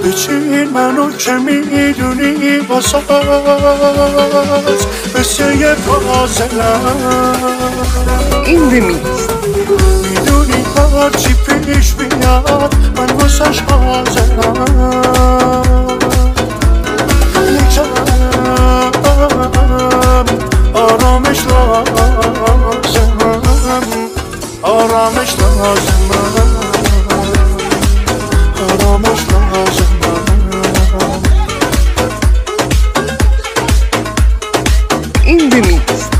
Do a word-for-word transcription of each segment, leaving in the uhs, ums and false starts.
بچین منو که میدونی واسه مثل یه پازلم این دمیکس میدونی هرچی پیش بیاد من واسش حاضرم لیکن آرامش لازمم آرامش لازمم آرامش لازمم این دمیکس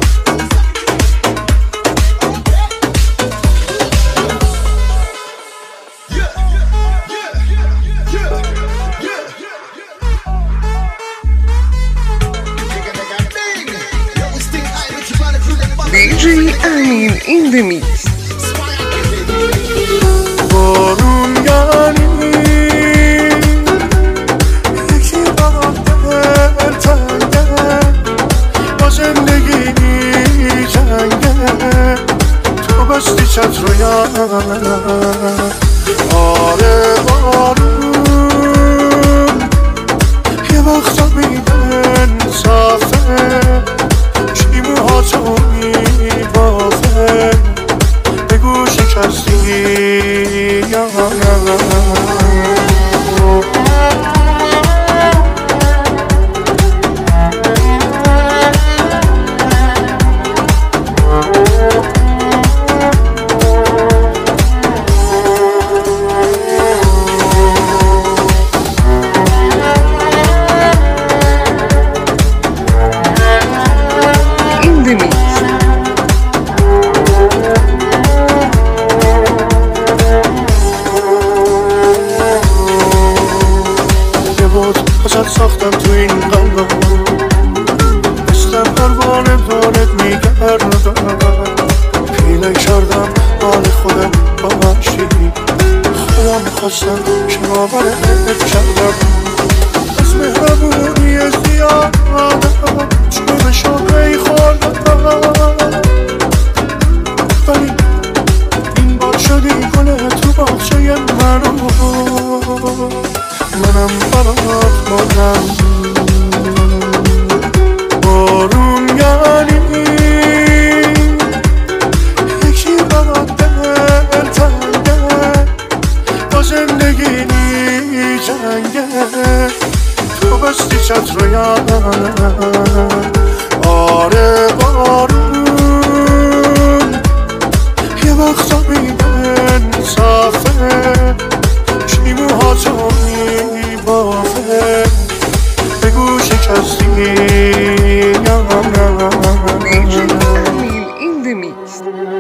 دیجی امین این دمیکس بارون یعنی یکی برام دل تنگه با زندگی جنگه تو بستی چتر رو یعنی آره بارون یه وقتا بیدن صافه چی موهاتو میبافه بگو شکستی یا این دمیکس یه بود ازت ساختم تو این قلبم مثل پروانه دانت میگردم پیله کردم حال خودم با وحشی خودم خواستم که باورت کردم از مهربونی زیادم چون به شاقه خوردم ولی این بار شدی گله تو باغچه منو منم برات مردم بارون یعنی یکی برات دل تنگه با زندگی جنگه تو بستی چتر رو یعنی آره بارون یه وقتا بیدن صافه چی موهاتو میبافه بگو شکستی یا نه دیجی امین این دمیکس